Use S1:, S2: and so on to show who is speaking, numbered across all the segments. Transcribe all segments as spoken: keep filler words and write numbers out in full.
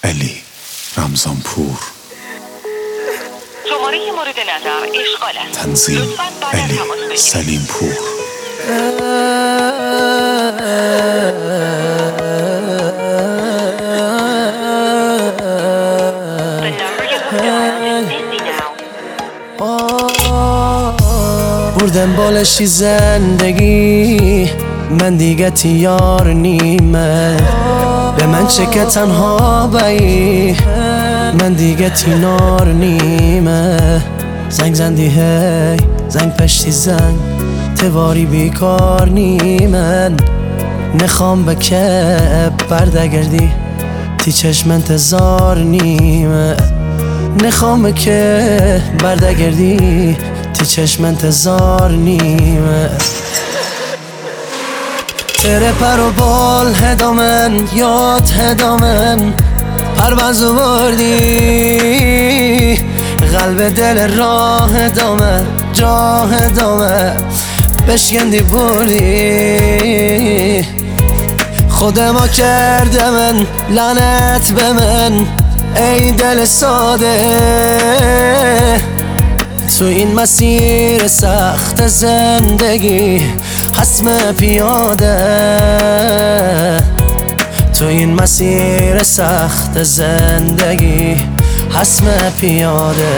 S1: علی رمضانپور.
S2: شماره مورد نظر اشغال است.
S1: تنظیم
S2: لطفاً بعد از
S1: علی
S2: تماس بگیرید.
S1: سلیمپور.
S2: The number you have dialed is busy now.
S3: بردم بالشی زندگی، من دیگه تیار نیمه. به من چه که تنها بایی، من دیگه تینار نیمه. زنگ زندی هی زنگ پشتی زنگ، تواری بیکار نیمن. نخوام به که بردگردی، تی چشم انتظار نیمه. نخوام به که بردگردی، تی چشم انتظار نیمه. تره پر و بال هدامن، یاد هدامن پرواز بردی. قلب دل راه هدامه، جا هدامه بشکندی بردی. خودما کرده من، لعنت به من ای دل ساده. تو این مسیر سخت زندگی حسم پیاده. تو این مسیر سخت زندگی حسم پیاده.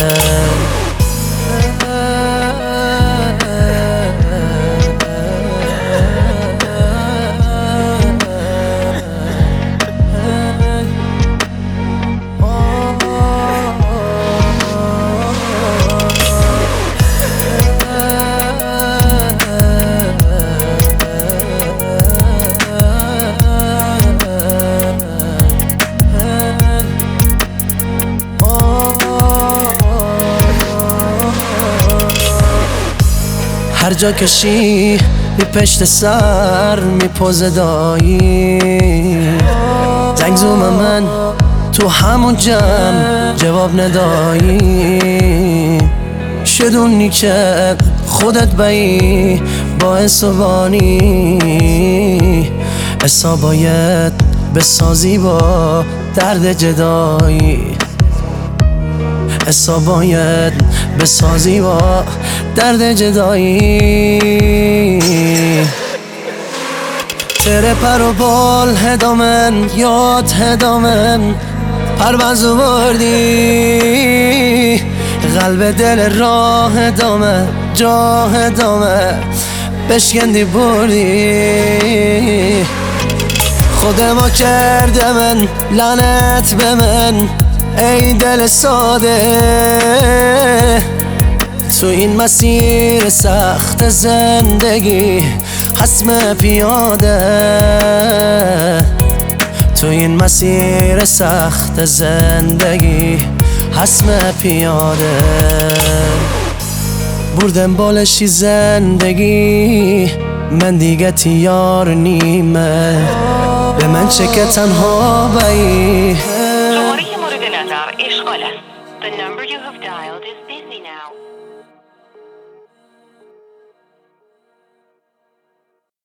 S3: هر جا کشی بی پشت سر میپوزه دایی. زنگ زوم من تو همون جمع جواب ندایی. شدونی که خودت بایی باعث و بانی. اصلا باید بسازی با درد جدایی. اصلا باید بسازی با درد جدایی. تره پر و بال هدامن، یاد هدامن پرواز بردی. قلب دل راه هدامه، جا هدامه بشکندی بردی. خودما کرده من، لعنت به من ای دل ساده. تو این مسیر سخت زندگی حسم پیاده. تو این مسیر سخت زندگی حسم پیاده. بردم بالشی زندگی، من دیگه تیار نیمه. به من چه که تنها بایی.
S2: شماره مورد نظر اشغال است. The number you have dialed is